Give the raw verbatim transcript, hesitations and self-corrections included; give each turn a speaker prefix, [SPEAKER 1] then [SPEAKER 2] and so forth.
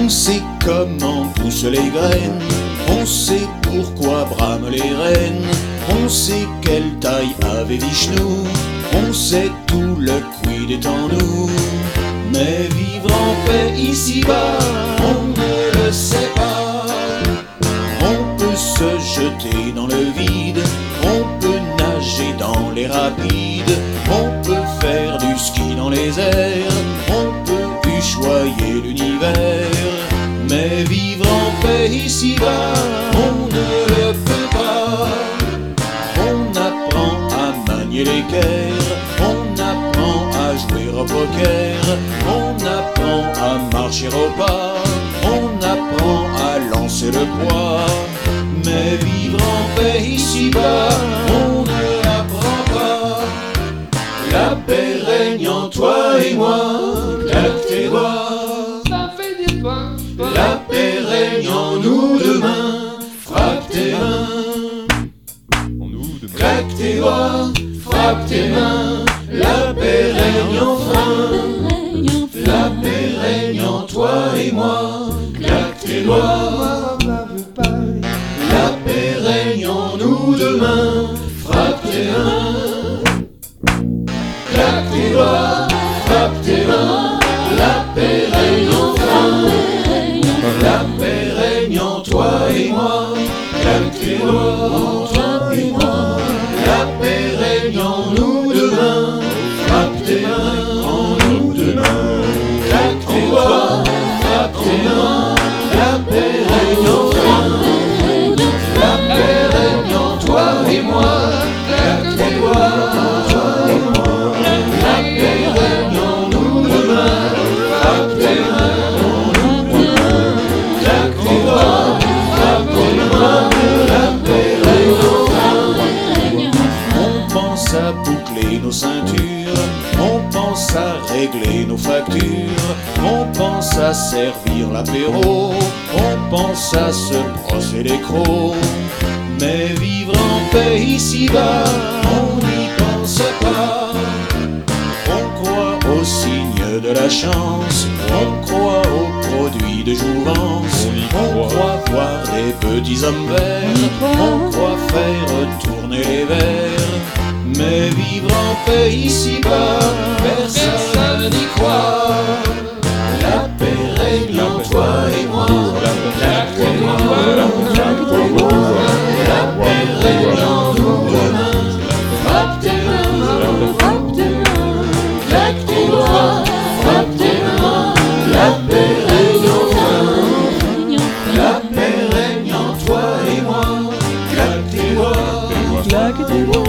[SPEAKER 1] On sait comment poussent les graines, on sait pourquoi brament les rennes, on sait quelle taille avait Vishnu, on sait tout le quid est en nous. Mais vivre en paix ici-bas, on ne le sait pas. On peut se jeter dans le vide, on peut nager dans les rapides, on peut faire du ski dans les airs, on peut choyer l'univers. Mais vivre en paix ici-bas, on ne le peut pas. On apprend à manier l'équerre, on apprend à jouer au poker, on apprend à marcher au pas, on apprend à lancer le poids. Mais vivre en paix ici-bas, on ne l'apprend pas. La paix règne en toi et moi, claque tes doigts.
[SPEAKER 2] Ça fait des pains.
[SPEAKER 1] La paix règne en nous demain, frappe tes mains. Claque tes doigts, frappe tes mains. La paix règne enfin. La paix règne en toi et moi, claque tes doigts. La paix règne en nous demain, frappe tes mains. Claque tes doigts, frappe tes mains. La paix règne enfin. La paix règne en toi et moi, claque tes doigts, toi et moi. La paix règne en nous demain, frappe tes mains en nous demain. Claque tes doigts, frappe tes mains. La paix règne enfin. La paix règne en toi et moi, claque tes doigts, toi et moi. La paix règne en nous demain, frappe tes mains en nous demain. Claque tes doigts, frappe tes mains. La paix règne enfin. On pense à boucler nos ceintures, on pense à régler nos factures, on pense à servir l'apéro, on pense à se brosser les crocs. Mais vivre en paix ici-bas, on n'y pense pas. On croit aux signes de la chance, on croit aux produits de jouvence, on croit voir des petits hommes verts, on croit faire tourner les verres. Mais vivre en paix ici-bas, personne n'y croit. La paix règne en toi et moi, claque tes doigts, claque tes doigts. La paix règne en nous demain, frappe tes mains, frappe tes mains. Claque tes doigts, frappe tes mains. La paix règne enfin. La paix règne en toi et moi, claque tes doigts, claque tes doigts.